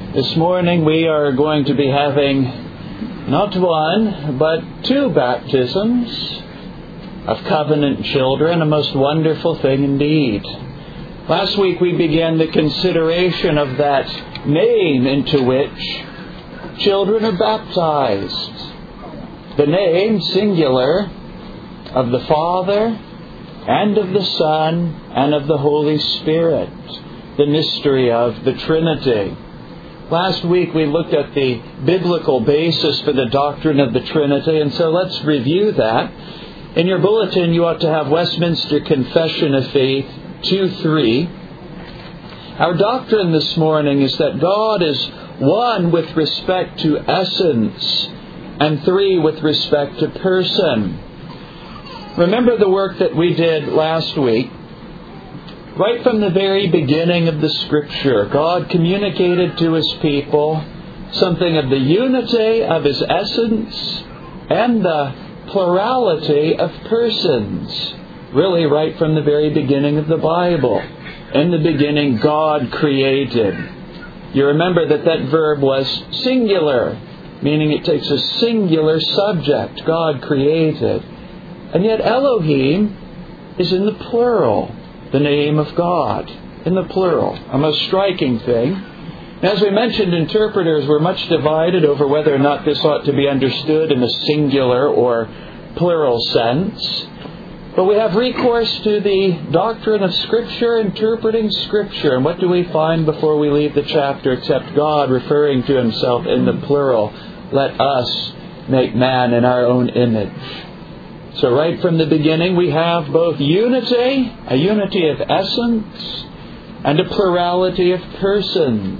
This morning we are going to be having not one, but two baptisms of covenant children, a most wonderful thing indeed. Last week we began the consideration of that name into which children are baptized. The name, singular, of the Father and of the Son and of the Holy Spirit. The mystery of the Trinity. Last week we looked at the biblical basis for the doctrine of the Trinity, and so let's review that. In your bulletin you ought to have Westminster Confession of Faith 2:3. Our doctrine this morning is that God is one with respect to essence, and three with respect to person. Remember the work that we did last week. Right from the very beginning of the Scripture, God communicated to His people something of the unity of His essence and the plurality of persons. Really, right from the very beginning of the Bible. In the beginning, God created. You remember that verb was singular, meaning it takes a singular subject. God created. And yet Elohim is in the plural. The name of God in the plural. A most striking thing. As we mentioned, interpreters were much divided over whether or not this ought to be understood in a singular or plural sense. But we have recourse to the doctrine of Scripture, interpreting Scripture. And what do we find before we leave the chapter except God referring to Himself in the plural? Let us make man in our own image. So right from the beginning we have both unity, a unity of essence, and a plurality of persons.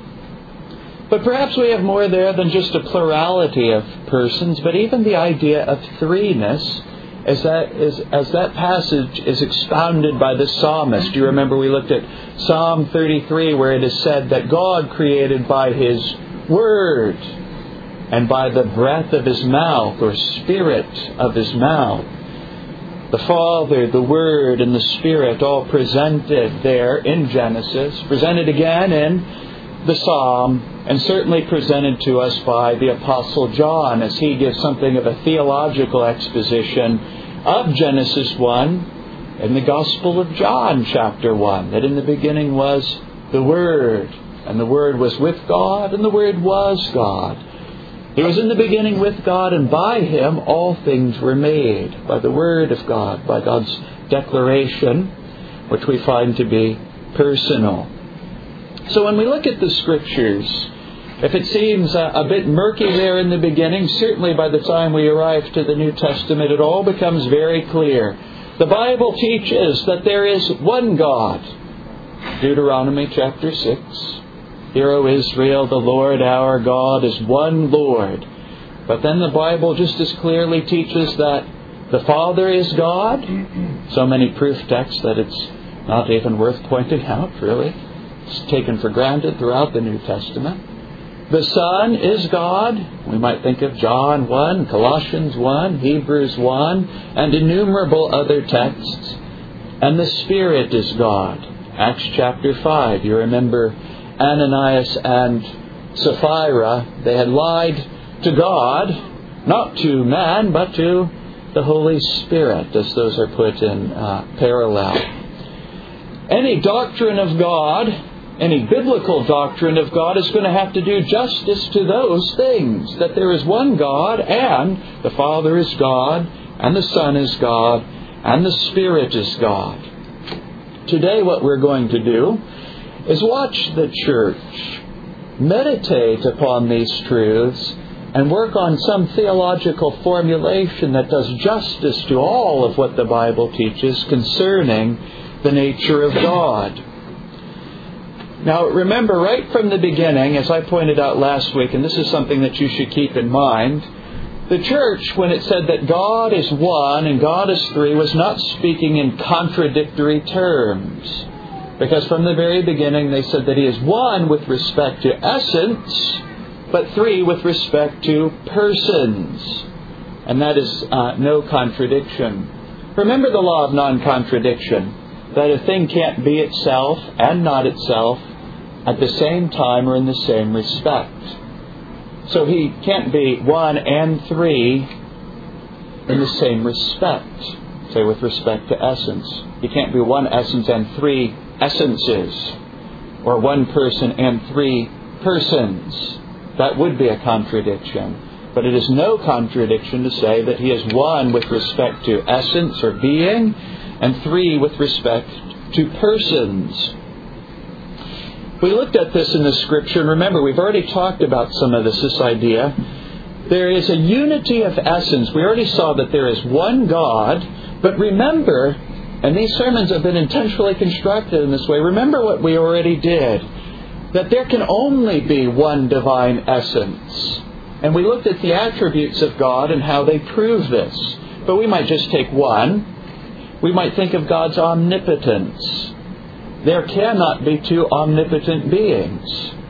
But perhaps we have more there than just a plurality of persons, but even the idea of threeness, as that passage is expounded by the psalmist. You remember we looked at Psalm 33 where it is said that God created by His Word and by the breath of His mouth, or spirit of His mouth. The Father, the Word, and the Spirit all presented there in Genesis, presented again in the Psalm, and certainly presented to us by the Apostle John as he gives something of a theological exposition of Genesis 1 in the Gospel of John, chapter 1, that in the beginning was the Word, and the Word was with God, and the Word was God. He was in the beginning with God, and by Him all things were made, by the Word of God, by God's declaration, which we find to be personal. So when we look at the Scriptures, if it seems a bit murky there in the beginning, certainly by the time we arrive to the New Testament, it all becomes very clear. The Bible teaches that there is one God. Deuteronomy chapter 6. Hear, O Israel, the Lord our God is one Lord. But then the Bible just as clearly teaches that the Father is God. So many proof texts that it's not even worth pointing out, really. It's taken for granted throughout the New Testament. The Son is God. We might think of John 1, Colossians 1, Hebrews 1, and innumerable other texts. And the Spirit is God. Acts chapter 5, you remember Ananias and Sapphira, they had lied to God, not to man, but to the Holy Spirit, as those are put in parallel. Any doctrine of God, any biblical doctrine of God is going to have to do justice to those things, that there is one God, and the Father is God, and the Son is God, and the Spirit is God. Today what we're going to do is watch the church meditate upon these truths and work on some theological formulation that does justice to all of what the Bible teaches concerning the nature of God. Now remember, right from the beginning, as I pointed out last week, and this is something that you should keep in mind, the church, when it said that God is one and God is three, was not speaking in contradictory terms. Because from the very beginning they said that He is one with respect to essence, but three with respect to persons. And that is no contradiction. Remember the law of non-contradiction, that a thing can't be itself and not itself, at the same time or in the same respect. So He can't be one and three in the same respect, say with respect to essence. He can't be one essence and three essences, or one person and three persons. That would be a contradiction. But it is no contradiction to say that He is one with respect to essence or being, and three with respect to persons. We looked at this in the Scripture, and remember, we've already talked about some of this idea. There is a unity of essence. We already saw that there is one God, but remember, and these sermons have been intentionally constructed in this way, remember what we already did, that there can only be one divine essence. And we looked at the attributes of God and how they prove this. But we might just take one. We might think of God's omnipotence. There cannot be two omnipotent beings.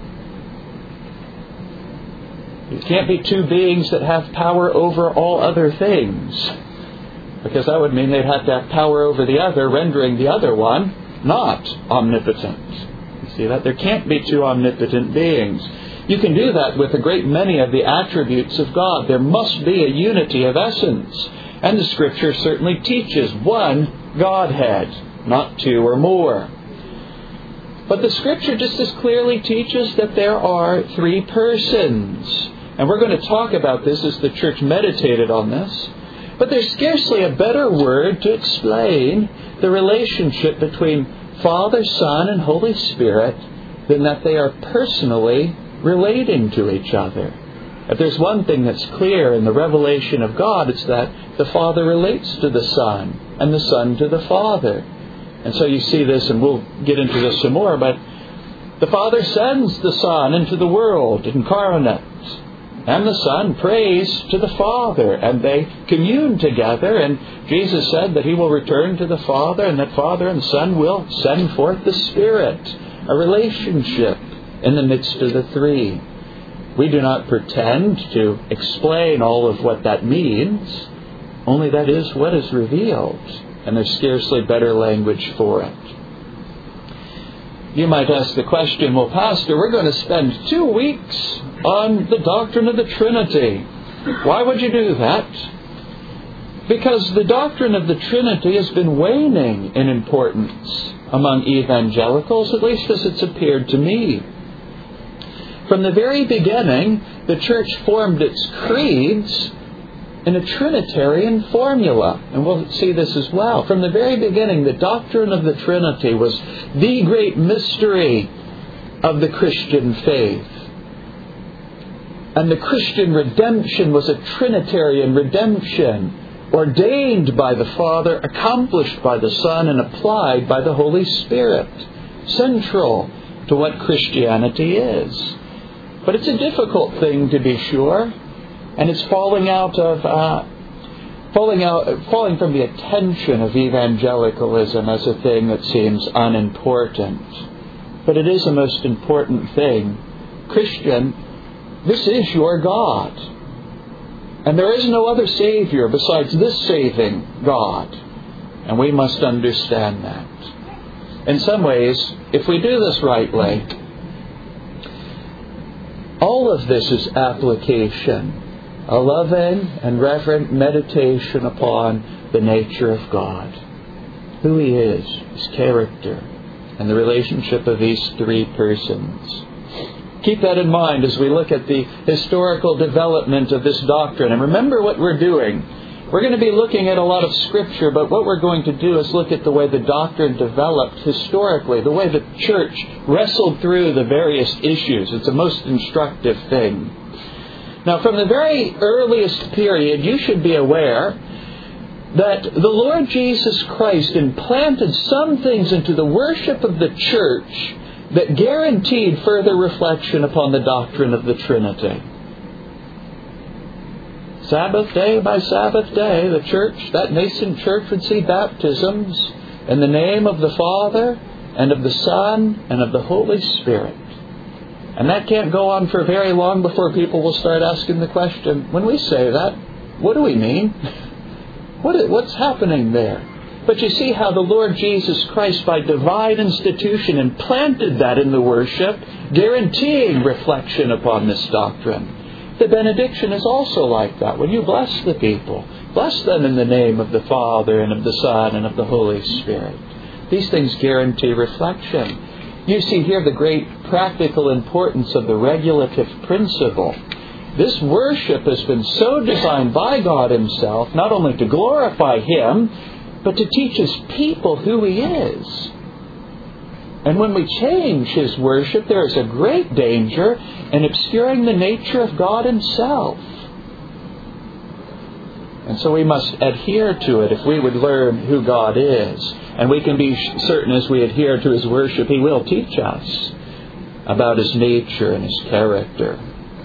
There can't be two beings that have power over all other things, because that would mean they'd have to have power over the other, rendering the other one not omnipotent. You see that? There can't be two omnipotent beings. You can do that with a great many of the attributes of God. There must be a unity of essence. And the Scripture certainly teaches one Godhead, not two or more. But the Scripture just as clearly teaches that there are three persons. And we're going to talk about this as the church meditated on this. But there's scarcely a better word to explain the relationship between Father, Son, and Holy Spirit than that they are personally relating to each other. If there's one thing that's clear in the revelation of God, it's that the Father relates to the Son, and the Son to the Father. And so you see this, and we'll get into this some more, but the Father sends the Son into the world incarnate, and the Son prays to the Father, and they commune together, and Jesus said that He will return to the Father, and that Father and Son will send forth the Spirit, a relationship in the midst of the three. We do not pretend to explain all of what that means, only that is what is revealed, and there's scarcely better language for it. You might ask the question, well, Pastor, we're going to spend 2 weeks on the doctrine of the Trinity. Why would you do that? Because the doctrine of the Trinity has been waning in importance among evangelicals, at least as it's appeared to me. From the very beginning, the Church formed its creeds in a Trinitarian formula. And we'll see this as well. From the very beginning, the doctrine of the Trinity was the great mystery of the Christian faith. And the Christian redemption was a Trinitarian redemption, ordained by the Father, accomplished by the Son, and applied by the Holy Spirit. Central to what Christianity is. But it's a difficult thing, to be sure, and it's falling from the attention of evangelicalism as a thing that seems unimportant. But it is a most important thing. Christian, this is your God. And there is no other Savior besides this saving God. And we must understand that. In some ways, if we do this rightly, all of this is application, a loving and reverent meditation upon the nature of God, who He is, His character, and the relationship of these three persons. Keep that in mind as we look at the historical development of this doctrine. And remember what we're doing. We're going to be looking at a lot of Scripture, but what we're going to do is look at the way the doctrine developed historically, the way the Church wrestled through the various issues. It's a most instructive thing. Now, from the very earliest period, you should be aware that the Lord Jesus Christ implanted some things into the worship of the Church that guaranteed further reflection upon the doctrine of the Trinity. Sabbath day by Sabbath day, the church, that nascent church, would see baptisms in the name of the Father and of the Son and of the Holy Spirit. And that can't go on for very long before people will start asking the question, when we say that, what do we mean? What's happening there? But you see how the Lord Jesus Christ, by divine institution, implanted that in the worship, guaranteeing reflection upon this doctrine. The benediction is also like that. When you bless the people, bless them in the name of the Father and of the Son and of the Holy Spirit. These things guarantee reflection. You see here the great practical importance of the regulative principle. This worship has been so designed by God Himself, not only to glorify Him, but to teach His people who He is. And when we change His worship, there is a great danger in obscuring the nature of God Himself. And so we must adhere to it if we would learn who God is. And we can be certain as we adhere to His worship, He will teach us about His nature and His character.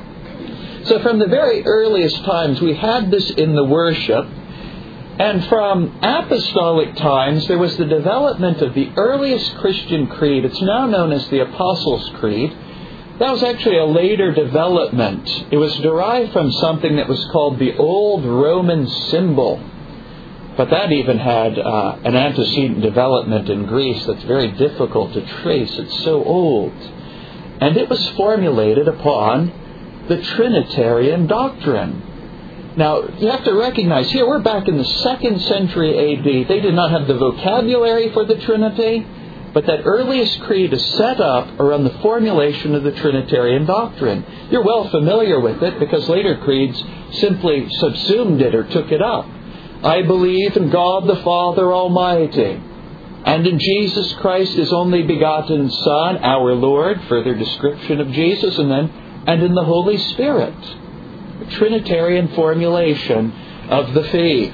So from the very earliest times, we had this in the worship. And from apostolic times, there was the development of the earliest Christian creed. It's now known as the Apostles' Creed. That was actually a later development. It was derived from something that was called the Old Roman Symbol. But that even had an antecedent development in Greece that's very difficult to trace. It's so old. And it was formulated upon the Trinitarian doctrine. Now, you have to recognize, here we're back in the 2nd century A.D. They did not have the vocabulary for the Trinity, but that earliest creed is set up around the formulation of the Trinitarian doctrine. You're well familiar with it because later creeds simply subsumed it or took it up. I believe in God the Father Almighty, and in Jesus Christ, His only begotten Son, our Lord, further description of Jesus, and in the Holy Spirit. Trinitarian formulation of the faith.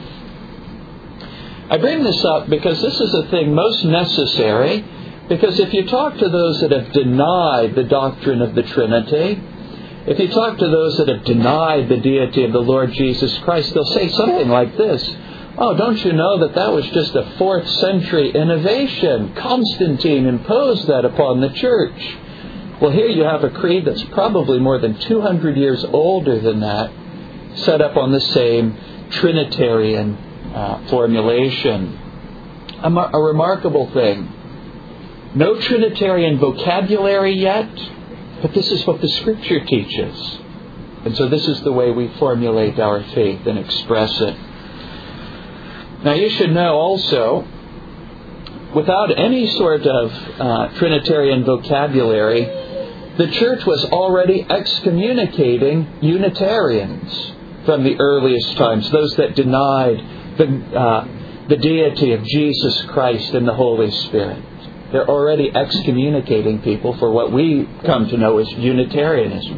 I bring this up because this is a thing most necessary, because if you talk to those that have denied the doctrine of the Trinity, if you talk to those that have denied the deity of the Lord Jesus Christ, they'll say something like this: oh, don't you know that was just a 4th century innovation? Constantine imposed that upon the church. Well, here you have a creed that's probably more than 200 years older than that, set up on the same Trinitarian formulation. A remarkable thing. No Trinitarian vocabulary yet, but this is what the Scripture teaches. And so this is the way we formulate our faith and express it. Now you should know also, without any sort of Trinitarian vocabulary, the church was already excommunicating Unitarians from the earliest times, those that denied the deity of Jesus Christ and the Holy Spirit. They're already excommunicating people for what we come to know as Unitarianism.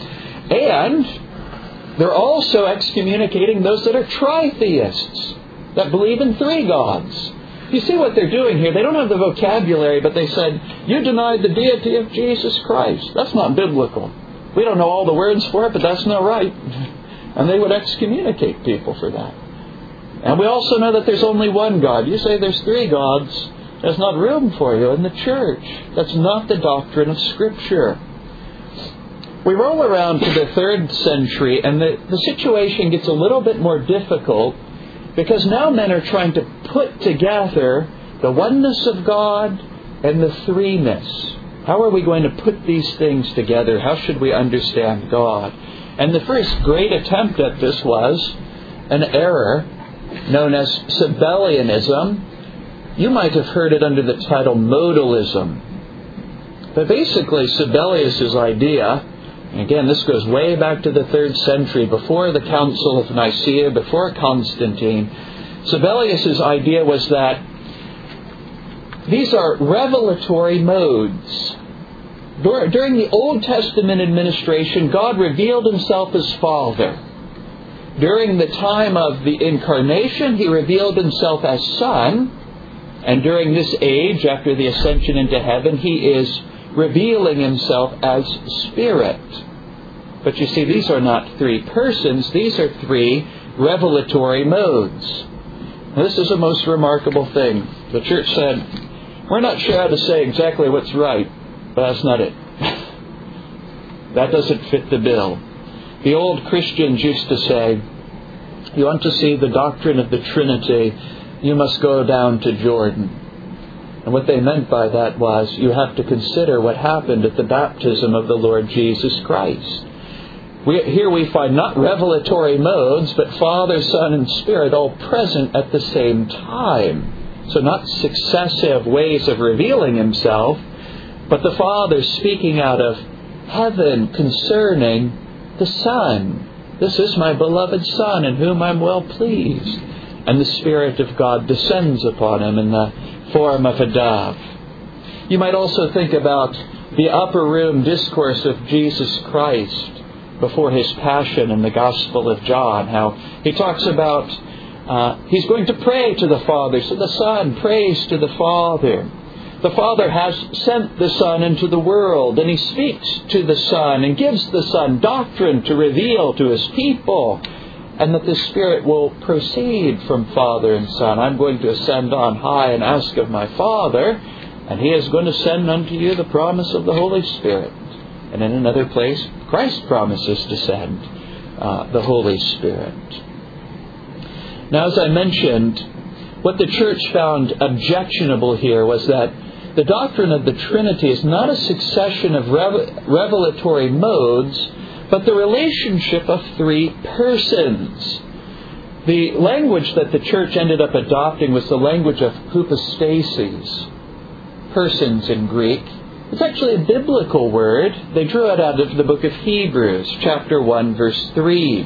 And they're also excommunicating those that are tritheists, that believe in 3 gods. You see what they're doing here? They don't have the vocabulary, but they said, you denied the deity of Jesus Christ. That's not biblical. We don't know all the words for it, but that's not right. And they would excommunicate people for that. And we also know that there's only one God. You say there's 3 gods. There's not room for you in the church. That's not the doctrine of Scripture. We roll around to the 3rd century, and the situation gets a little bit more difficult, because now men are trying to put together the oneness of God and the threeness. How are we going to put these things together? How should we understand God? And the first great attempt at this was an error known as Sabellianism. You might have heard it under the title modalism. But basically, Sabellius' idea, and again, this goes way back to the 3rd century, before the Council of Nicaea, before Constantine. Sabellius' idea was that these are revelatory modes. During the Old Testament administration, God revealed Himself as Father. During the time of the Incarnation, He revealed Himself as Son. And during this age, after the ascension into heaven, He is revealing Himself as Spirit. But you see, these are not 3 persons. These are 3 revelatory modes. Now, this is a most remarkable thing. The church said, we're not sure how to say exactly what's right, but that's not it. That doesn't fit the bill. The old Christians used to say, you want to see the doctrine of the Trinity, you must go down to Jordan. And what they meant by that was, you have to consider what happened at the baptism of the Lord Jesus Christ. Here we find not revelatory modes, but Father, Son, and Spirit all present at the same time. So not successive ways of revealing Himself, but the Father speaking out of heaven concerning the Son. This is my beloved Son, in whom I'm well pleased. And the Spirit of God descends upon Him in the form of a dove. You might also think about the upper room discourse of Jesus Christ before His passion in the Gospel of John, how He talks about He's going to pray to the Father. So the Son prays to the Father. The Father has sent the Son into the world, and He speaks to the Son and gives the Son doctrine to reveal to His people, and that the Spirit will proceed from Father and Son. I'm going to ascend on high and ask of my Father, and He is going to send unto you the promise of the Holy Spirit. And in another place, Christ promises to send the Holy Spirit. Now, as I mentioned, what the Church found objectionable here was that the doctrine of the Trinity is not a succession of revelatory modes, but the relationship of three persons. The language that the Church ended up adopting was the language of hypostases, persons in Greek. It's actually a biblical word. They drew it out of the book of Hebrews, chapter 1, verse 3.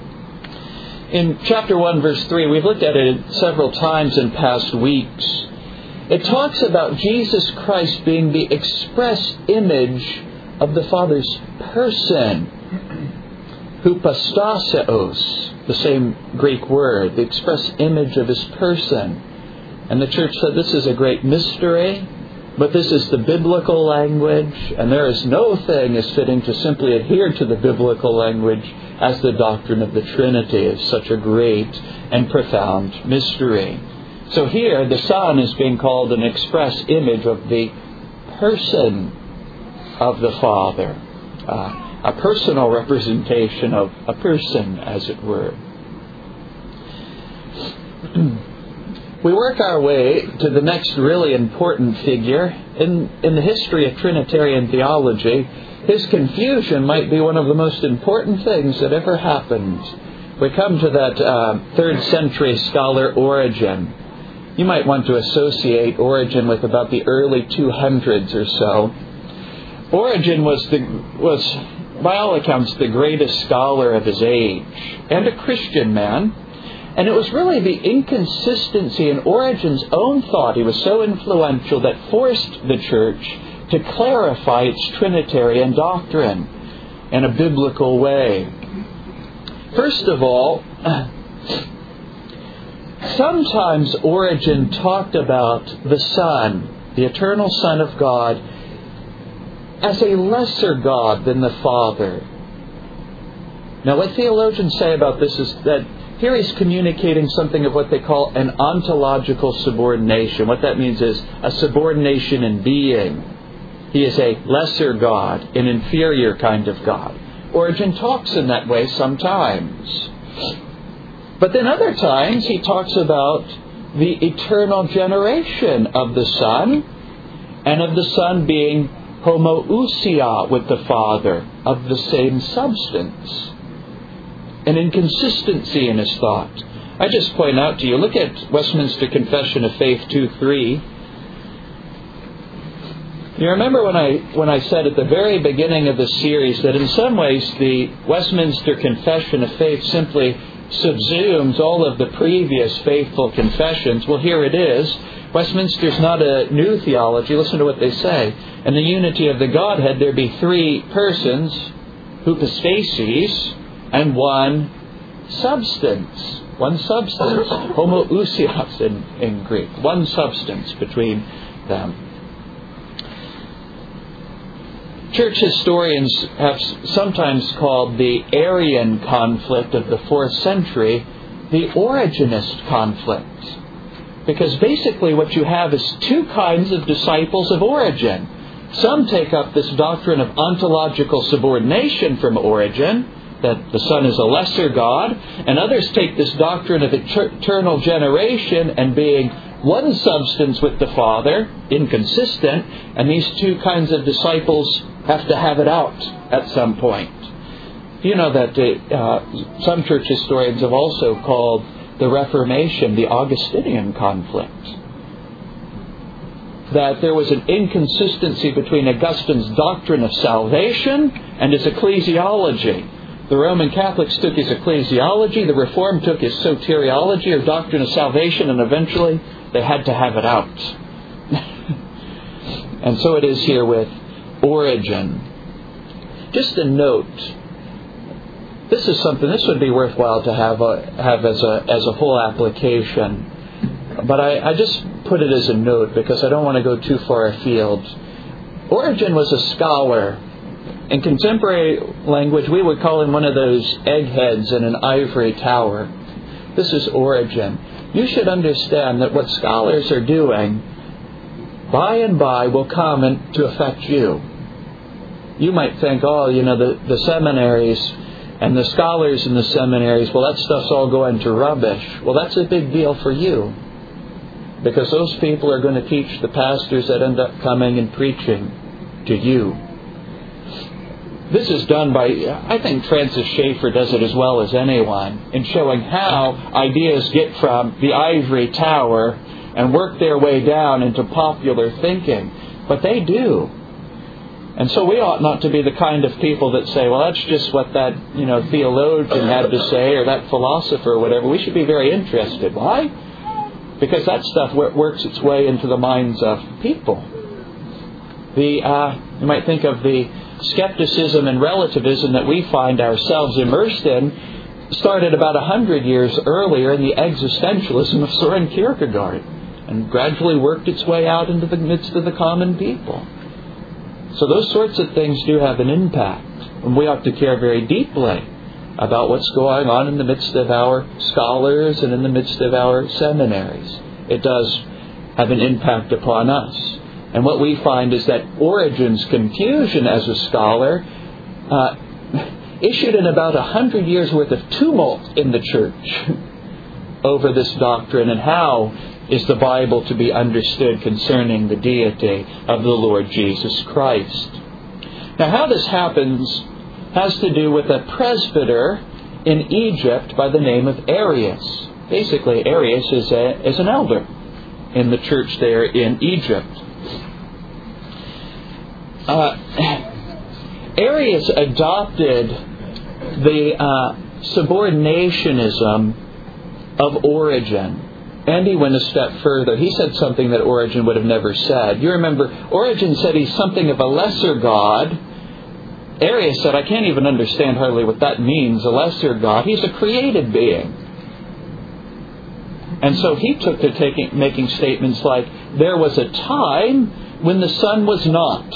In chapter 1, verse 3, we've looked at it several times in past weeks. It talks about Jesus Christ being the express image of the Father's person. Hypostaseos, the same Greek word, the express image of His person. And the Church said this is a great mystery, but this is the biblical language, and there is no thing as fitting to simply adhere to the biblical language as the doctrine of the Trinity is such a great and profound mystery. So here, the Son is being called an express image of the person of the Father. A personal representation of a person, as it were. We work our way to the next really important figure. In the history of Trinitarian theology, his confusion might be one of the most important things that ever happened. We come to that 3rd century scholar Origen. You might want to associate Origen with about the early 200s or so. Origen was, by all accounts, the greatest scholar of his age, and a Christian man. And it was really the inconsistency in Origen's own thought, he was so influential, that forced the Church to clarify its Trinitarian doctrine in a biblical way. First of all, sometimes Origen talked about the Son, the eternal Son of God, as a lesser God than the Father. Now, what theologians say about this is that here he's communicating something of what they call an ontological subordination. What that means is a subordination in being. He is a lesser God, an inferior kind of God. Origen talks in that way sometimes. But then other times he talks about the eternal generation of the Son, and of the Son being homoousia with the Father, of the same substance. An inconsistency in his thought. I just point out to you, look at Westminster Confession of Faith 2:3. You remember when I said at the very beginning of the series that in some ways the Westminster Confession of Faith simply subsumes all of the previous faithful confessions? Well, here it is. Westminster's not a new theology. Listen to what they say. In the unity of the Godhead, there be three persons, hypostases, and one substance. One substance. Homoousios in Greek. One substance between them. Church historians have sometimes called the Arian conflict of the 4th century the Origenist conflict. Because basically what you have is two kinds of disciples of Origen. Some take up this doctrine of ontological subordination from Origen, that the Son is a lesser God, and others take this doctrine of eternal generation and being one substance with the Father, inconsistent, and these two kinds of disciples have to have it out at some point. You know that some church historians have also called the Reformation the Augustinian conflict. That there was an inconsistency between Augustine's doctrine of salvation and his ecclesiology. The Roman Catholics took his ecclesiology, the Reformed took his soteriology, or doctrine of salvation, and eventually they had to have it out. And so it is here with Origen. Just a note. This is something, this would be worthwhile to have as a full application. But I just put it as a note because I don't want to go too far afield. Origen was a scholar. In contemporary language, we would call him one of those eggheads in an ivory tower. This is Origen. You should understand that what scholars are doing, by and by, will come to affect you. You might think, the seminaries and the scholars in the seminaries, well, that stuff's all going to rubbish. Well, that's a big deal for you. Because those people are going to teach the pastors that end up coming and preaching to you. This is done by, I think Francis Schaeffer does it as well as anyone, in showing how ideas get from the ivory tower and work their way down into popular thinking. But they do. And so we ought not to be the kind of people that say, well, that's just what that theologian had to say, or that philosopher or whatever. We should be very interested. Why? Because that stuff works its way into the minds of people. You might think of the skepticism and relativism that we find ourselves immersed in started about 100 years earlier in the existentialism of Søren Kierkegaard and gradually worked its way out into the midst of the common people. So those sorts of things do have an impact, and we ought to care very deeply about what's going on in the midst of our scholars and in the midst of our seminaries. It does have an impact upon us. And what we find is that Origen's confusion as a scholar issued in about 100 years' worth of tumult in the church over this doctrine and how is the Bible to be understood concerning the deity of the Lord Jesus Christ. Now, how this happens has to do with a presbyter in Egypt by the name of Arius. Basically, Arius is an elder in the church there in Egypt. Arius adopted the subordinationism of Origen. And he went a step further. He said something that Origen would have never said. You remember, Origen said he's something of a lesser God. Arius said, I can't even understand hardly what that means, a lesser God. He's a created being. And so he took to making statements like, there was a time when the sun was not.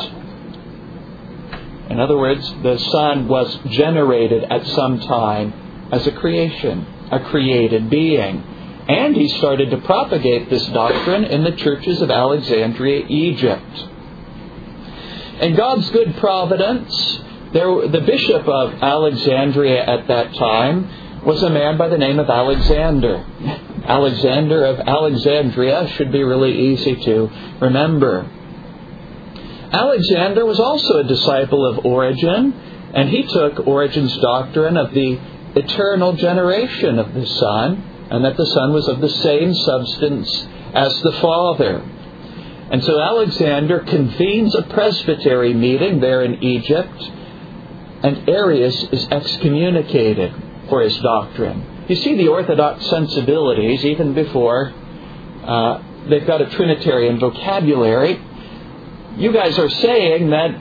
In other words, the sun was generated at some time as a creation, a created being. And he started to propagate this doctrine in the churches of Alexandria, Egypt. In God's good providence, the bishop of Alexandria at that time was a man by the name of Alexander. Alexander of Alexandria should be really easy to remember. Alexander was also a disciple of Origen, and he took Origen's doctrine of the eternal generation of the Son, and that the Son was of the same substance as the Father. And so Alexander convenes a presbytery meeting there in Egypt, and Arius is excommunicated for his doctrine. You see the Orthodox sensibilities, even before they've got a Trinitarian vocabulary. You guys are saying that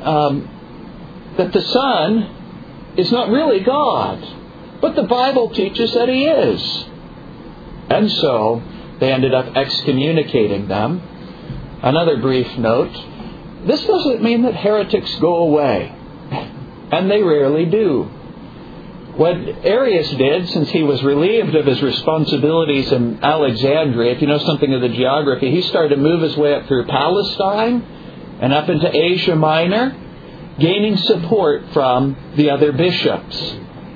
the Son is not really God, but the Bible teaches that He is. And so they ended up excommunicating them. Another brief note, this doesn't mean that heretics go away, and they rarely do. What Arius did, since he was relieved of his responsibilities in Alexandria, if you know something of the geography, he started to move his way up through Palestine and up into Asia Minor, gaining support from the other bishops.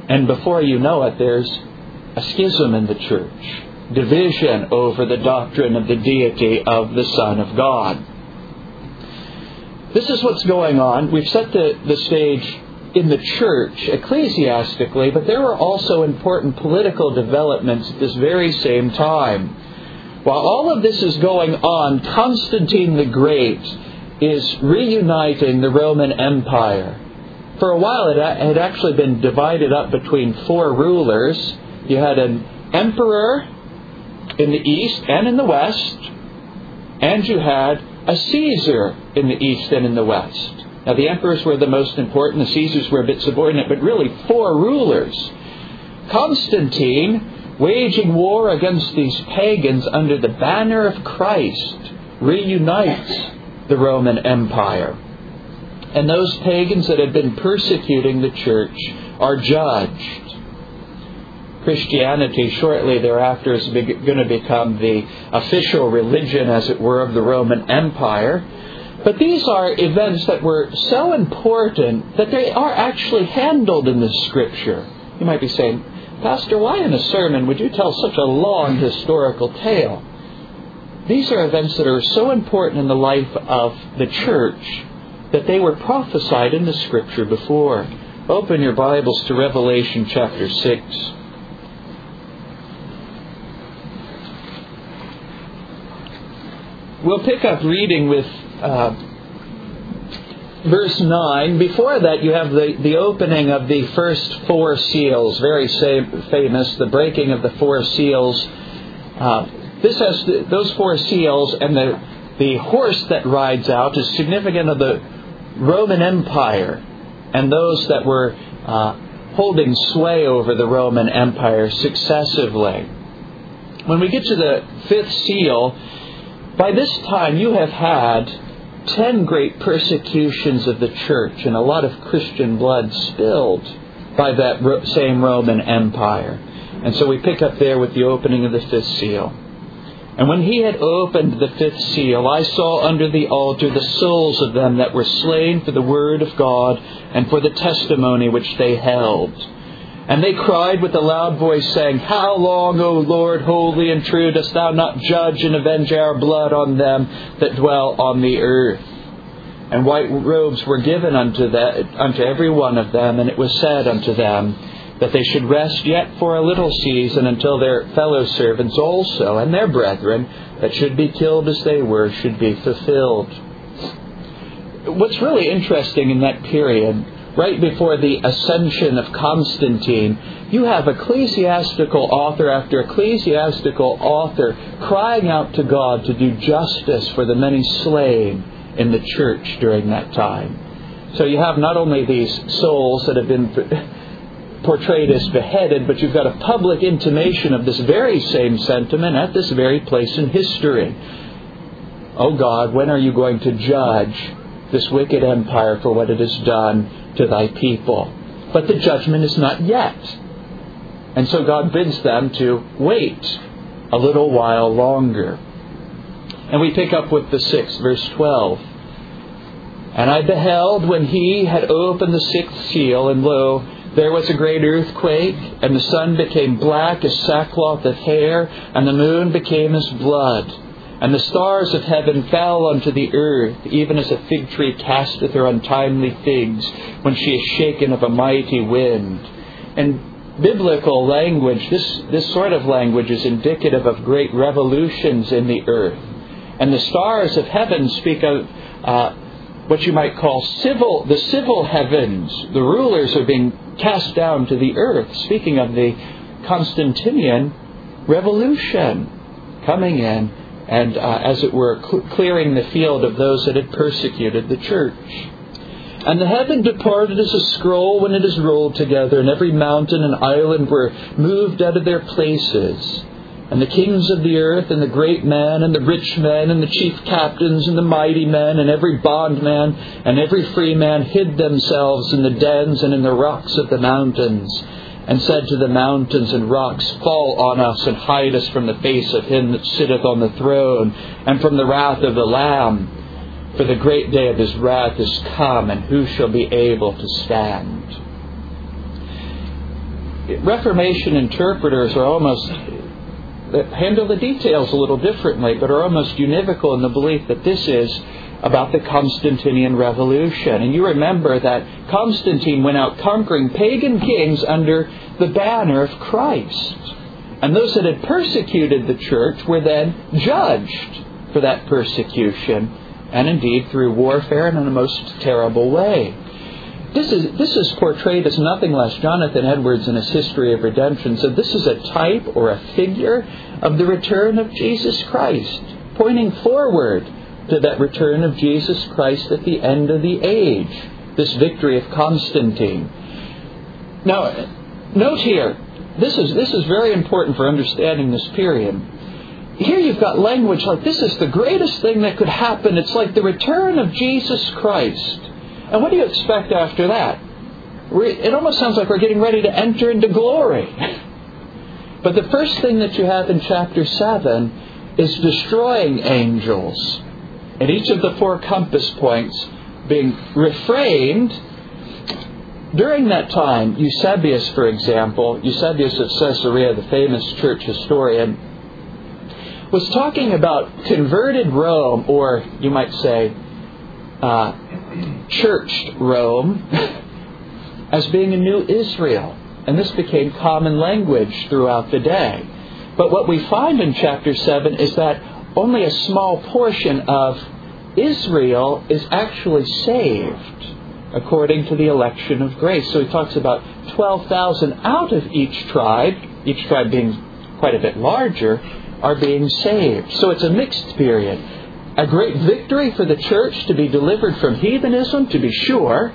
And before you know it, there's a schism in the church. Division over the doctrine of the deity of the Son of God. This is what's going on. We've set the stage in the church, ecclesiastically, but there were also important political developments at this very same time. While all of this is going on, Constantine the Great is reuniting the Roman Empire. For a while it had actually been divided up between 4 rulers. You had an emperor in the east and in the west, and you had a Caesar in the east and in the west. Now the emperors were the most important, the Caesars were a bit subordinate, but really 4 rulers. Constantine, waging war against these pagans under the banner of Christ, reunites the Roman Empire. And those pagans that had been persecuting the church are judged. Christianity shortly thereafter is going to become the official religion, as it were, of the Roman Empire. But these are events that were so important that they are actually handled in the Scripture. You might be saying, Pastor, why in a sermon would you tell such a long historical tale? These are events that are so important in the life of the church that they were prophesied in the Scripture before. Open your Bibles to Revelation chapter 6. We'll pick up reading with verse 9. Before that, you have the opening of the first 4 seals, very famous, the breaking of the 4 seals. This has those 4 seals, and the horse that rides out is significant of the Roman Empire and those that were holding sway over the Roman Empire successively. When we get to the 5th seal, by this time you have had 10 great persecutions of the church and a lot of Christian blood spilled by that same Roman Empire. And so we pick up there with the opening of the 5th seal. And when he had opened the 5th seal, I saw under the altar the souls of them that were slain for the word of God and for the testimony which they held. And they cried with a loud voice, saying, How long, O Lord, holy and true, dost thou not judge and avenge our blood on them that dwell on the earth? And white robes were given unto every one of them, and it was said unto them that they should rest yet for a little season until their fellow servants also and their brethren that should be killed as they were should be fulfilled. What's really interesting in that period, right before the ascension of Constantine, you have ecclesiastical author after ecclesiastical author crying out to God to do justice for the many slain in the church during that time. So you have not only these souls that have been portrayed as beheaded, but you've got a public intimation of this very same sentiment at this very place in history. Oh God, when are you going to judge this wicked empire for what it has done to thy people? But the judgment is not yet. And so God bids them to wait a little while longer. And we pick up with the 6th, verse 12. And I beheld when he had opened the 6th seal, and lo, there was a great earthquake, and the sun became black as sackcloth of hair, and the moon became as blood. And the stars of heaven fell unto the earth, even as a fig tree casteth her untimely figs, when she is shaken of a mighty wind. In biblical language, this sort of language is indicative of great revolutions in the earth. And the stars of heaven speak of what you might call the civil heavens. The rulers are being cast down to the earth, speaking of the Constantinian revolution coming in and, as it were, clearing the field of those that had persecuted the church. And the heaven departed as a scroll when it is rolled together, and every mountain and island were moved out of their places. And the kings of the earth, and the great men, and the rich men, and the chief captains, and the mighty men, and every bondman, and every free man hid themselves in the dens and in the rocks of the mountains, and said to the mountains and rocks, Fall on us, and hide us from the face of him that sitteth on the throne, and from the wrath of the Lamb. For the great day of his wrath is come, and who shall be able to stand? Reformation interpreters are almost handle the details a little differently, but are almost univocal in the belief that this is about the Constantinian revolution. And you remember that Constantine went out conquering pagan kings under the banner of Christ. And those that had persecuted the church were then judged for that persecution, and indeed through warfare and in a most terrible way. This is portrayed as nothing less. Jonathan Edwards, in his History of Redemption, said this is a type or a figure of the return of Jesus Christ, pointing forward to that return of Jesus Christ at the end of the age, this victory of Constantine. Now, note here, this is very important for understanding this period. Here you've got language like, this is the greatest thing that could happen. It's like the return of Jesus Christ. And what do you expect after that? It almost sounds like we're getting ready to enter into glory. But the first thing that you have in chapter 7 is destroying angels. And each of the 4 compass points being refrained. During that time, Eusebius, for example, Eusebius of Caesarea, the famous church historian, was talking about converted Rome, or you might say churched Rome, as being a new Israel. And this became common language throughout the day. But what we find in chapter 7 is that only a small portion of Israel is actually saved according to the election of grace. So he talks about 12,000 out of each tribe being quite a bit larger, are being saved. So it's a mixed period. A great victory for the church to be delivered from heathenism, to be sure.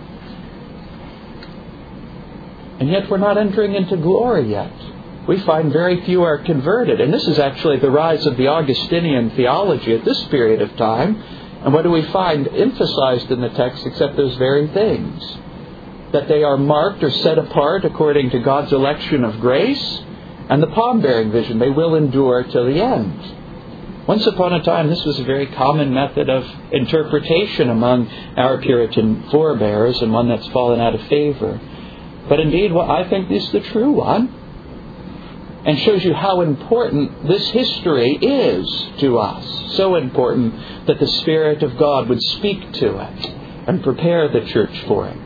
And yet we're not entering into glory yet. We find very few are converted. And this is actually the rise of the Augustinian theology at this period of time. And what do we find emphasized in the text except those very things? That they are marked or set apart according to God's election of grace, and the palm-bearing vision. They will endure till the end. Once upon a time, this was a very common method of interpretation among our Puritan forebears, and one that's fallen out of favor. But indeed, I think this is the true one, and shows you how important this history is to us. So important that the Spirit of God would speak to it and prepare the church for it.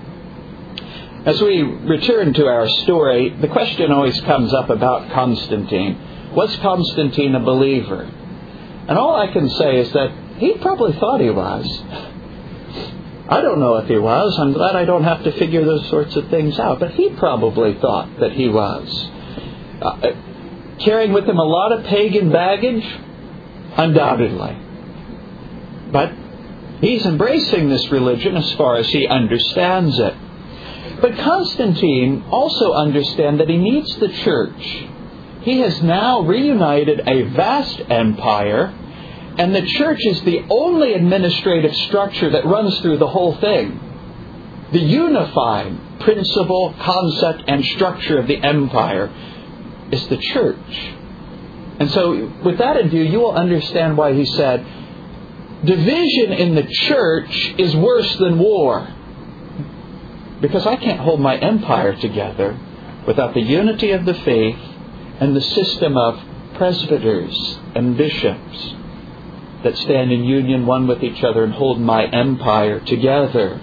As we return to our story, the question always comes up about Constantine. Was Constantine a believer? And all I can say is that he probably thought he was. I don't know if he was. I'm glad I don't have to figure those sorts of things out. But he probably thought that he was. Carrying with him a lot of pagan baggage? Undoubtedly. But he's embracing this religion as far as he understands it. But Constantine also understands that he needs the church. He has now reunited a vast empire, and the church is the only administrative structure that runs through the whole thing. The unifying principle, concept, and structure of the empire is the church. And so, with that in view, you will understand why he said, division in the church is worse than war. Because I can't hold my empire together without the unity of the faith and the system of presbyters and bishops that stand in union one with each other and hold my empire together.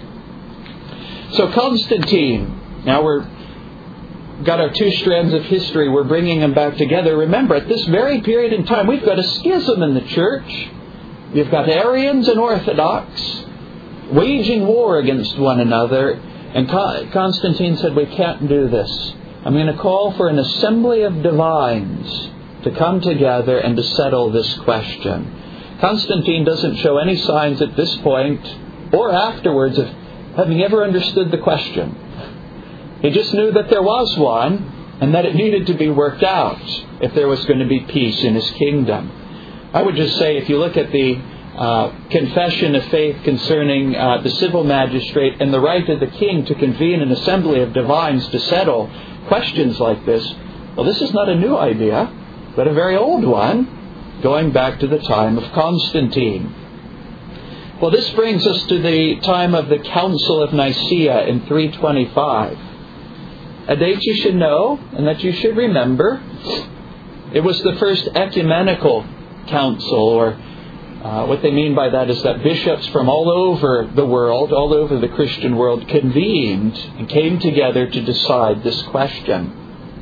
So Constantine, now we're got our 2 strands of history, we're bringing them back together. Remember, at this very period in time, we've got a schism in the church. You've got Arians and Orthodox waging war against one another. And Constantine said, we can't do this. I'm going to call for an assembly of divines to come together and to settle this question. Constantine doesn't show any signs at this point or afterwards of having ever understood the question. He just knew that there was one and that it needed to be worked out if there was going to be peace in his kingdom. I would just say, if you look at the confession of faith concerning the civil magistrate and the right of the king to convene an assembly of divines to settle questions like this, well, this is not a new idea, but a very old one, going back to the time of Constantine. Well, this brings us to the time of the Council of Nicaea in 325. a date you should know and that you should remember. It was the first ecumenical council, or what they mean by that is that bishops from all over the world, all over the Christian world, convened and came together to decide this question.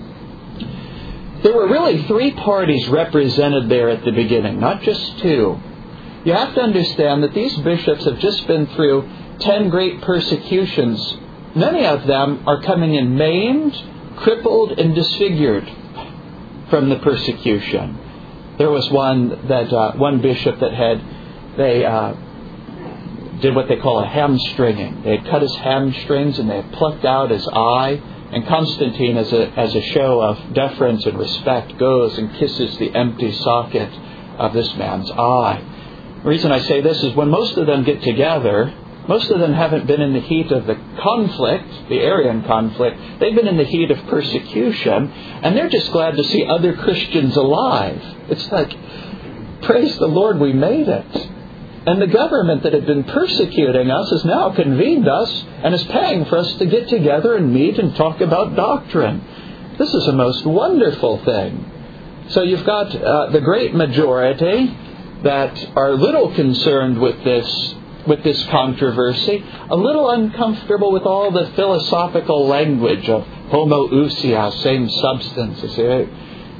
There were really 3 parties represented there at the beginning, not just 2. You have to understand that these bishops have just been through 10 great persecutions. Many of them are coming in maimed, crippled, and disfigured from the persecution. There was one bishop that they did what they call a hamstringing. They had cut his hamstrings and they had plucked out his eye. And Constantine, as a show of deference and respect, goes and kisses the empty socket of this man's eye. The reason I say this is when most of them get together, most of them haven't been in the heat of the conflict, the Arian conflict. They've been in the heat of persecution, and they're just glad to see other Christians alive. It's like, praise the Lord, we made it. And the government that had been persecuting us has now convened us and is paying for us to get together and meet and talk about doctrine. This is a most wonderful thing. So you've got the great majority that are little concerned with this controversy, a little uncomfortable with all the philosophical language of homoousia, same substance. They say,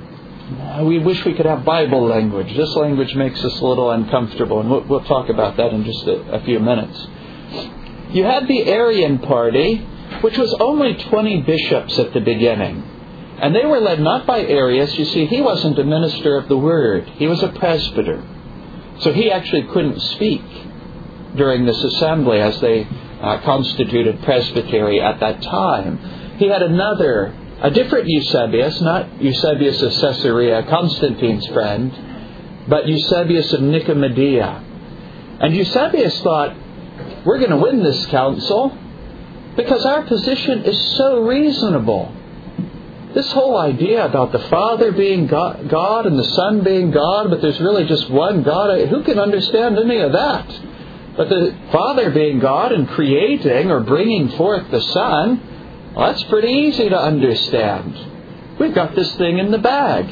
we wish we could have Bible language. This language makes us a little uncomfortable, and we'll talk about that in just a few minutes. You had the Arian party, which was only 20 bishops at the beginning. And they were led not by Arius. You see, he wasn't a minister of the Word. He was a presbyter. So he actually couldn't speak during this assembly as they constituted presbytery at that time. He had a different Eusebius, not Eusebius of Caesarea, Constantine's friend, but Eusebius of Nicomedia. And Eusebius thought, we're going to win this council because our position is so reasonable. This whole idea about the Father being God and the Son being God, but there's really just one God, who can understand any of that? But the Father being God and creating or bringing forth the Son, well, that's pretty easy to understand. We've got this thing in the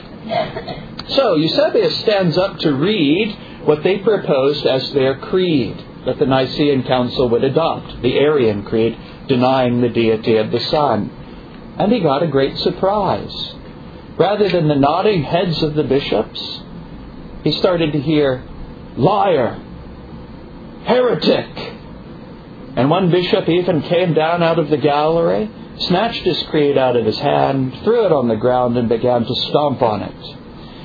bag. So Eusebius stands up to read what they proposed as their creed that the Nicene Council would adopt, the Arian creed, denying the deity of the Son. And he got a great surprise. Rather than the nodding heads of the bishops, he started to hear, liar, heretic. And one bishop even came down out of the gallery, snatched his creed out of his hand, threw it on the ground, and began to stomp on it.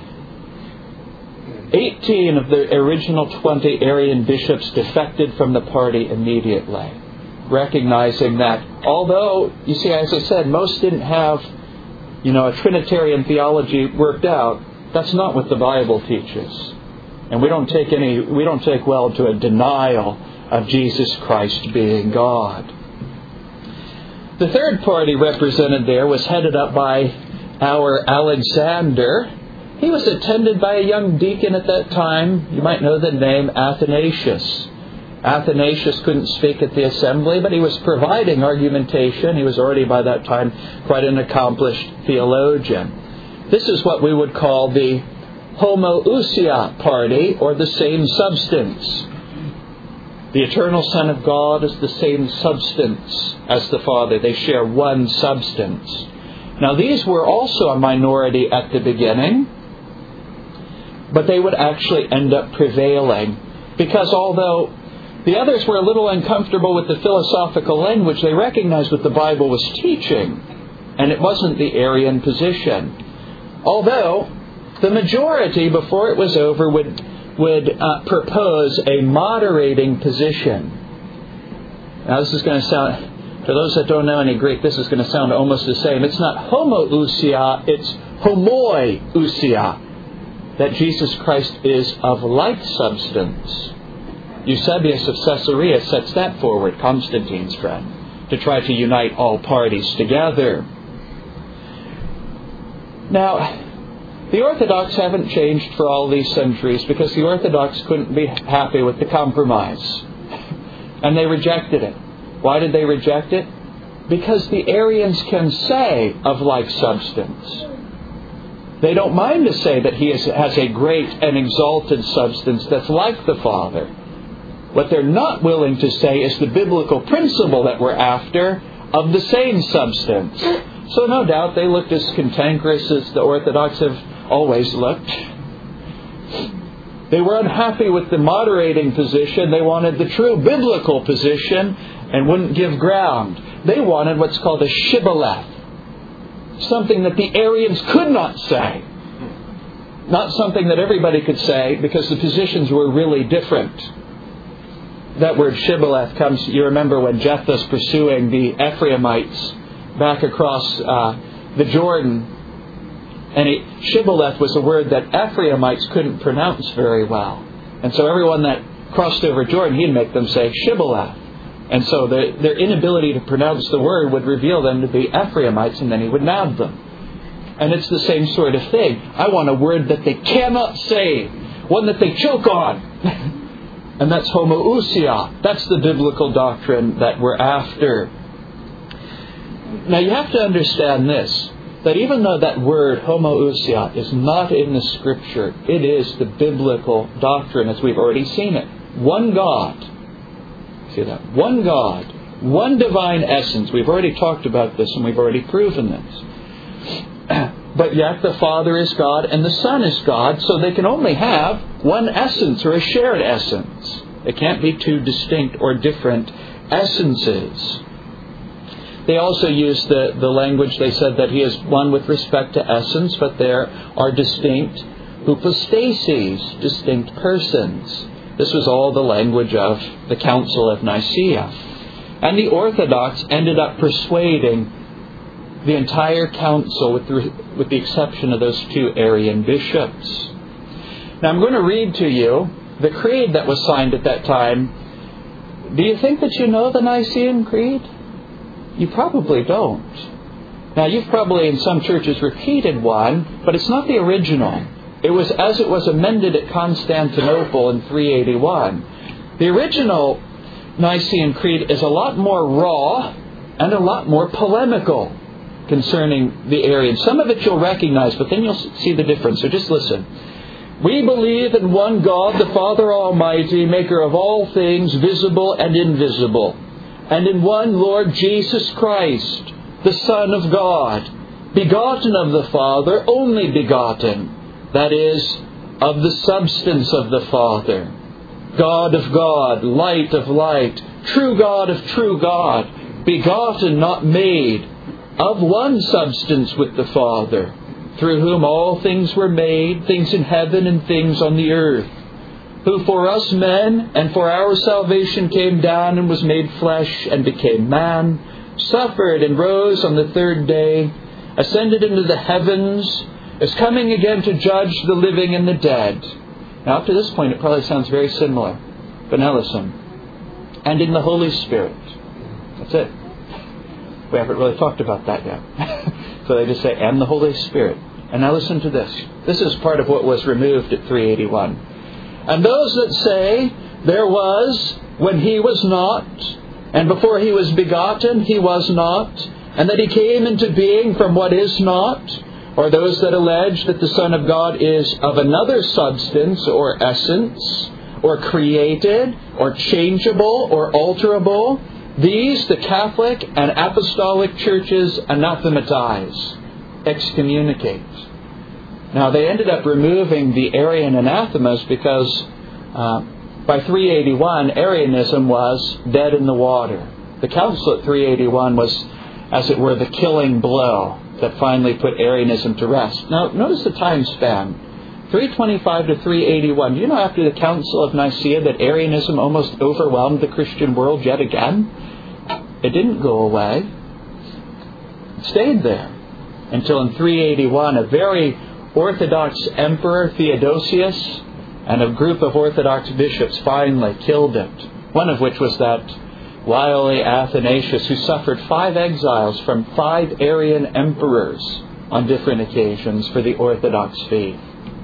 18 of the original 20 Arian bishops defected from the party immediately, recognizing that although, you see, as I said, most didn't have, a Trinitarian theology worked out, that's not what the Bible teaches. And we don't take well to a denial of Jesus Christ being God. The third party represented there was headed up by our Alexander. He was attended by a young deacon at that time. You might know the name Athanasius. Athanasius couldn't speak at the assembly, but he was providing argumentation. He was already by that time quite an accomplished theologian. This is what we would call the homoousia party, or the same substance. The eternal Son of God is the same substance as the Father. They share one substance. Now these were also a minority at the beginning, but they would actually end up prevailing, because although the others were a little uncomfortable with the philosophical language, they recognized what the Bible was teaching, and it wasn't the Arian position. Although the majority, before it was over, would propose a moderating position. Now this is going to sound, for those that don't know any Greek, this is going to sound almost the same. It's not homoousia, it's homoiousia, that Jesus Christ is of like substance. Eusebius of Caesarea sets that forward, Constantine's friend, to try to unite all parties together. Now, the Orthodox haven't changed for all these centuries because the Orthodox couldn't be happy with the compromise. And they rejected it. Why did they reject it? Because the Arians can say of like substance. They don't mind to say that He has a great and exalted substance that's like the Father. What they're not willing to say is the biblical principle that we're after of the same substance. So no doubt they looked as cantankerous as the Orthodox have always looked. They were unhappy with the moderating position. They wanted the true biblical position and wouldn't give ground. They wanted what's called a shibboleth. Something that the Arians could not say. Not something that everybody could say because the positions were really different. That word shibboleth comes, you remember when Jephthah's pursuing the Ephraimites back across the Jordan. And shibboleth was a word that Ephraimites couldn't pronounce very well. And so everyone that crossed over Jordan, he'd make them say shibboleth. And so their inability to pronounce the word would reveal them to be Ephraimites, and then he would nab them. And it's the same sort of thing. I want a word that they cannot say, one that they choke on. And that's homoousia. That's the biblical doctrine that we're after. Now you have to understand this, that even though that word homoousia is not in the Scripture, it is the biblical doctrine as we've already seen it. One God. See that? One God. One divine essence. We've already talked about this and we've already proven this. But yet the Father is God and the Son is God, so they can only have one essence or a shared essence. They can't be two distinct or different essences. They also used the language, they said that He is one with respect to essence, but there are distinct hypostases, distinct persons. This was all the language of the Council of Nicaea. And the Orthodox ended up persuading the entire council with the exception of those two Arian bishops. Now I'm going to read to you the creed that was signed at that time. Do you think that you know the Nicene Creed? You probably don't. Now you've probably in some churches repeated one, but it's not the original. It was as it was amended at Constantinople in 381. The original Nicene Creed is a lot more raw and a lot more polemical concerning the Arians. Some of it you'll recognize, but then you'll see the difference. So just listen. We believe in one God, the Father Almighty, maker of all things, visible and invisible, and in one Lord Jesus Christ, the Son of God, begotten of the Father, only begotten, that is, of the substance of the Father, God of God, light of light, true God of true God, begotten, not made, of one substance with the Father, through whom all things were made, things in heaven and things on the earth, who for us men and for our salvation came down and was made flesh and became man, suffered and rose on the third day, ascended into the heavens, is coming again to judge the living and the dead. Now up to this point it probably sounds very similar, but now listen. And in the Holy Spirit. That's it. We haven't really talked about that yet. So they just say, and the Holy Spirit. And now listen to this. This is part of what was removed at 381. And those that say, there was when He was not, and before He was begotten, He was not, and that He came into being from what is not, or those that allege that the Son of God is of another substance or essence, or created, or changeable, or alterable, these the Catholic and Apostolic churches anathematize, excommunicate. Now they ended up removing the Arian anathemas because by 381 Arianism was dead in the water. The council at 381 was, as it were, the killing blow that finally put Arianism to rest. Now notice the time span. 325 to 381. Do you know after the Council of Nicaea that Arianism almost overwhelmed the Christian world yet again? It didn't go away. It stayed there. Until in 381, a very Orthodox emperor, Theodosius, and a group of Orthodox bishops finally killed it. One of which was that wily Athanasius, who suffered 5 exiles from 5 Arian emperors on different occasions for the Orthodox faith.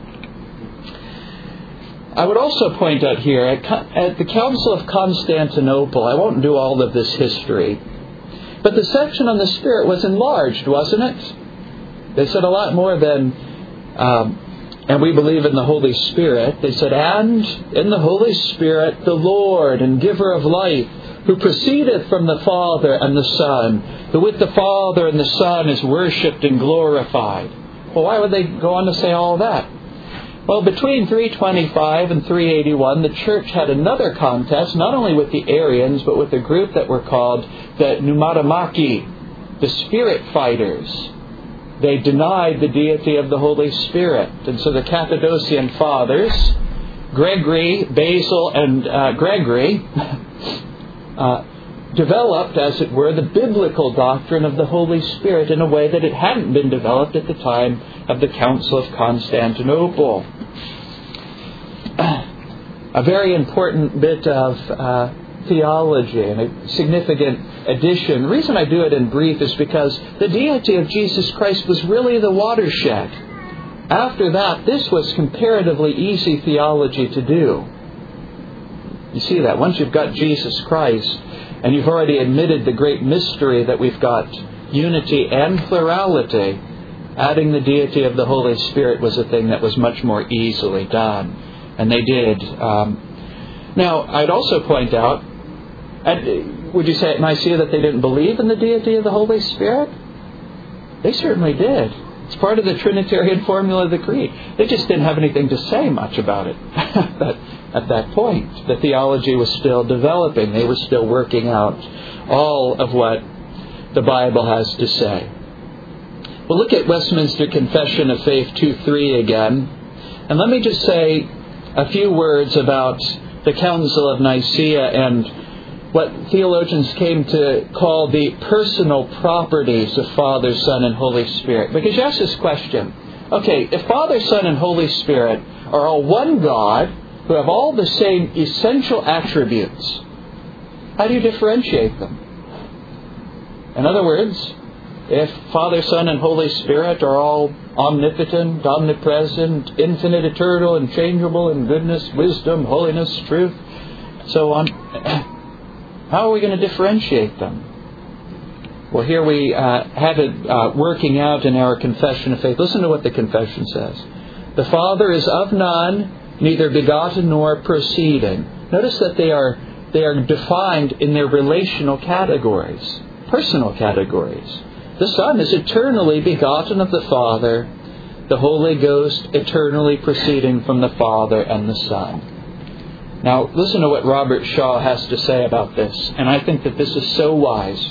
I would also point out here, at the Council of Constantinople, I won't do all of this history, But the section on the Spirit was enlarged, wasn't it? They said a lot more than, and we believe in the Holy Spirit. They said, and in the Holy Spirit, the Lord and giver of life, who proceedeth from the Father and the Son, who with the Father and the Son is worshipped and glorified. Well, why would they go on to say all that? Well, between 325 and 381, the church had another contest, not only with the Arians, but with a group that were called the Pneumatomachii, the Spirit Fighters. They denied the deity of the Holy Spirit. And so the Cappadocian Fathers, Gregory, Basil, and Gregory, developed, as it were, the biblical doctrine of the Holy Spirit in a way that it hadn't been developed at the time of the Council of Constantinople. A very important bit of theology and a significant addition. The reason I do it in brief is because the deity of Jesus Christ was really the watershed. After that, this was comparatively easy theology to do. You see that? Once you've got Jesus Christ, and you've already admitted the great mystery that we've got unity and plurality, adding the deity of the Holy Spirit was a thing that was much more easily done. And they did. Now, I'd also point out, would you say at Nicaea that they didn't believe in the deity of the Holy Spirit? They certainly did. It's part of the Trinitarian formula of the Creed. They just didn't have anything to say much about it at that point. The theology was still developing. They were still working out all of what the Bible has to say. Well, look at Westminster Confession of Faith 2:3 again. And let me just say a few words about the Council of Nicaea and what theologians came to call the personal properties of Father, Son, and Holy Spirit. Because you ask this question, okay, if Father, Son, and Holy Spirit are all one God, who have all the same essential attributes, how do you differentiate them? In other words, if Father, Son, and Holy Spirit are all omnipotent, omnipresent, infinite, eternal, unchangeable in goodness, wisdom, holiness, truth, so on, how are we going to differentiate them? Well, here we have it working out in our confession of faith. Listen to what the confession says. The Father is of none, neither begotten nor proceeding. Notice that they are defined in their relational categories, personal categories. The Son is eternally begotten of the Father, the Holy Ghost eternally proceeding from the Father and the Son. Now, listen to what Robert Shaw has to say about this, and I think that this is so wise.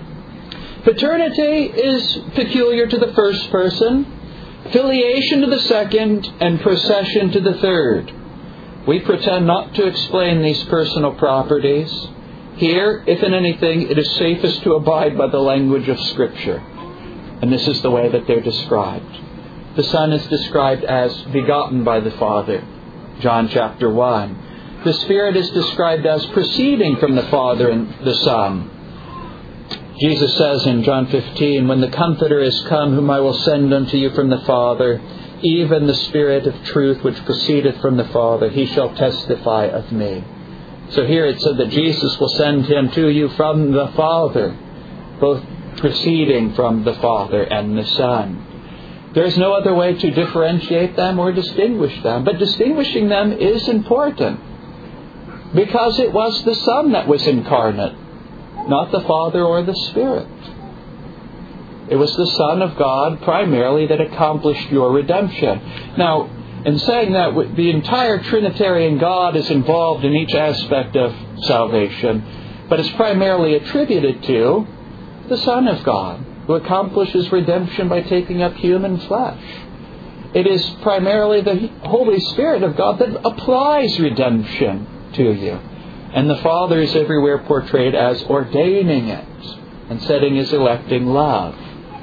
Paternity is peculiar to the first person, filiation to the second, and procession to the third. We pretend not to explain these personal properties. Here, if in anything, it is safest to abide by the language of Scripture. And this is the way that they're described. The Son is described as begotten by the Father, John chapter 1. The Spirit is described as proceeding from the Father and the Son. Jesus says in John 15, when the Comforter is come, whom I will send unto you from the Father, even the Spirit of truth which proceedeth from the Father, he shall testify of me. So here it said that Jesus will send him to you from the Father, both proceeding from the Father and the Son. There is no other way to differentiate them or distinguish them. But distinguishing them is important, because it was the Son that was incarnate, not the Father or the Spirit. It was the Son of God primarily that accomplished your redemption. Now, in saying that, the entire Trinitarian God is involved in each aspect of salvation, but it's primarily attributed to the Son of God, who accomplishes redemption by taking up human flesh. It is primarily the Holy Spirit of God that applies redemption to you. And the Father is everywhere portrayed as ordaining it and setting His electing love.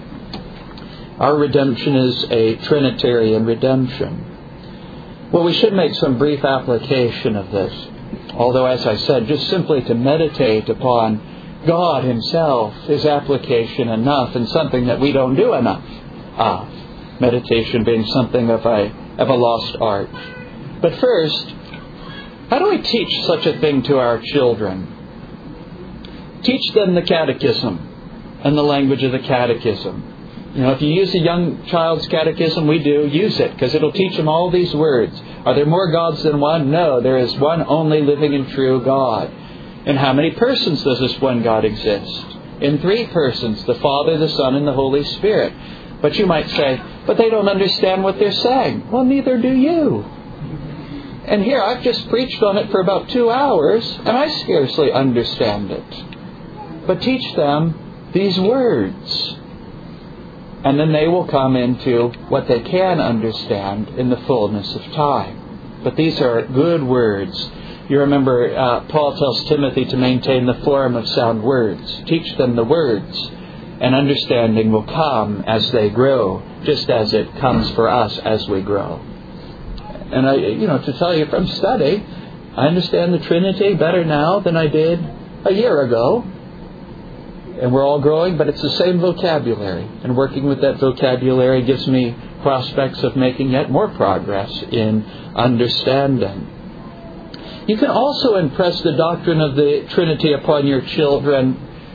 Our redemption is a Trinitarian redemption. Well, we should make some brief application of this. Although, as I said, just simply to meditate upon God Himself is application enough, and something that we don't do enough of. Meditation being something of a lost art. But first, how do we teach such a thing to our children? Teach them the catechism. and the language of the catechism. If you use a young child's catechism, we do, use it, because it'll teach them all these words. Are there more gods than one? No, there is one only living and true God. In how many persons does this one God exist? In 3 persons, the Father, the Son, and the Holy Spirit. But you might say, but they don't understand what they're saying. Well, neither do you. And here, I've just preached on it for about 2 hours, and I scarcely understand it. But teach them these words, and then they will come into what they can understand in the fullness of time. But these are good words. You remember Paul tells Timothy to maintain the form of sound words. Teach them the words, and understanding will come as they grow, just as it comes for us as we grow. And to tell you from study, I understand the Trinity better now than I did a year ago. And we're all growing, but it's the same vocabulary. And working with that vocabulary gives me prospects of making yet more progress in understanding. You can also impress the doctrine of the Trinity upon your children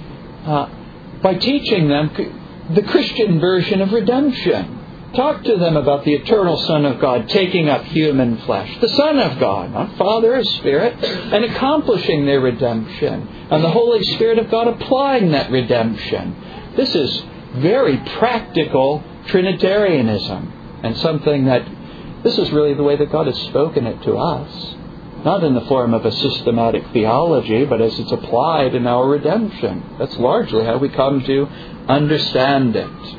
by teaching them the Christian version of redemption. Talk to them about the eternal Son of God taking up human flesh, the Son of God, not Father or Spirit, and accomplishing their redemption, and the Holy Spirit of God applying that redemption. This is very practical Trinitarianism, and something that this is really the way that God has spoken it to us. Not in the form of a systematic theology, but as it's applied in our redemption. That's largely how we come to understand it.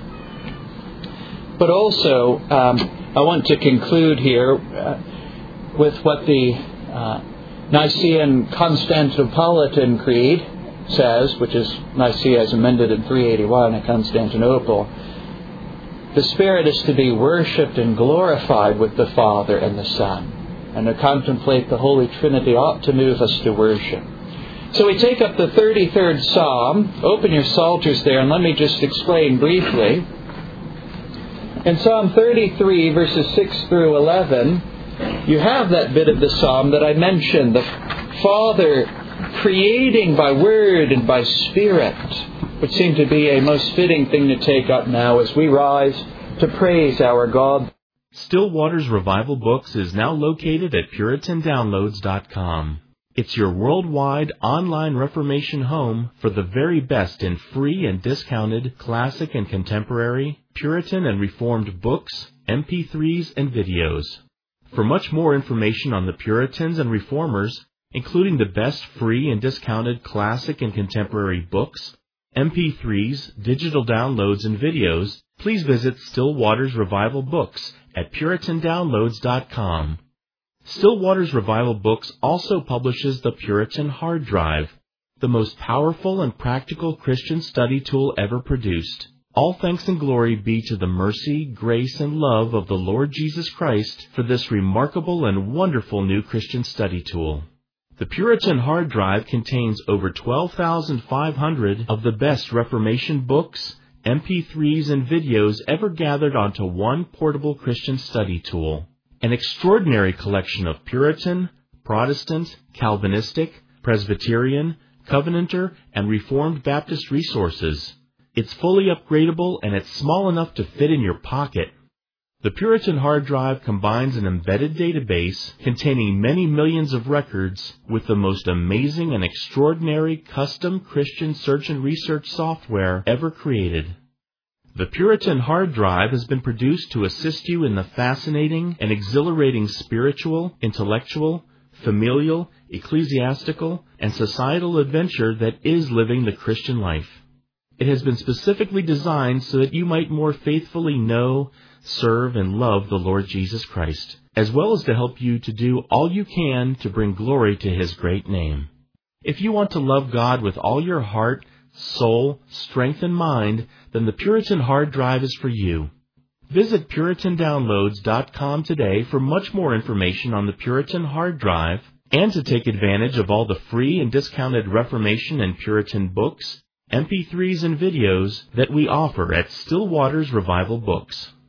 But also, I want to conclude here with what the Nicene Constantinopolitan Creed says, which is Nicaea as amended in 381 at Constantinople. The Spirit is to be worshipped and glorified with the Father and the Son. And to contemplate the Holy Trinity ought to move us to worship. So we take up the 33rd Psalm. Open your Psalters there, and let me just explain briefly. In Psalm 33, verses 6 through 11, you have that bit of the Psalm that I mentioned, the Father creating by Word and by Spirit, which seemed to be a most fitting thing to take up now as we rise to praise our God. Still Waters Revival Books is now located at PuritanDownloads.com. It's your worldwide online Reformation home for the very best in free and discounted classic and contemporary, Puritan and Reformed books, MP3s, and videos. For much more information on the Puritans and Reformers, including the best free and discounted classic and contemporary books, MP3s, digital downloads, and videos, please visit Still Waters Revival Books at PuritanDownloads.com. Still Waters Revival Books also publishes the Puritan Hard Drive, the most powerful and practical Christian study tool ever produced. All thanks and glory be to the mercy, grace, and love of the Lord Jesus Christ for this remarkable and wonderful new Christian study tool. The Puritan Hard Drive contains over 12,500 of the best Reformation books, MP3s, and videos ever gathered onto one portable Christian study tool. An extraordinary collection of Puritan, Protestant, Calvinistic, Presbyterian, Covenanter, and Reformed Baptist resources. It's fully upgradable and it's small enough to fit in your pocket. The Puritan Hard Drive combines an embedded database containing many millions of records with the most amazing and extraordinary custom Christian search and research software ever created. The Puritan Hard Drive has been produced to assist you in the fascinating and exhilarating spiritual, intellectual, familial, ecclesiastical, and societal adventure that is living the Christian life. It has been specifically designed so that you might more faithfully know, serve, and love the Lord Jesus Christ, as well as to help you to do all you can to bring glory to His great name. If you want to love God with all your heart, soul, strength, and mind, then the Puritan Hard Drive is for you. Visit PuritanDownloads.com today for much more information on the Puritan Hard Drive and to take advantage of all the free and discounted Reformation and Puritan books, MP3s, and videos that we offer at Still Waters Revival Books.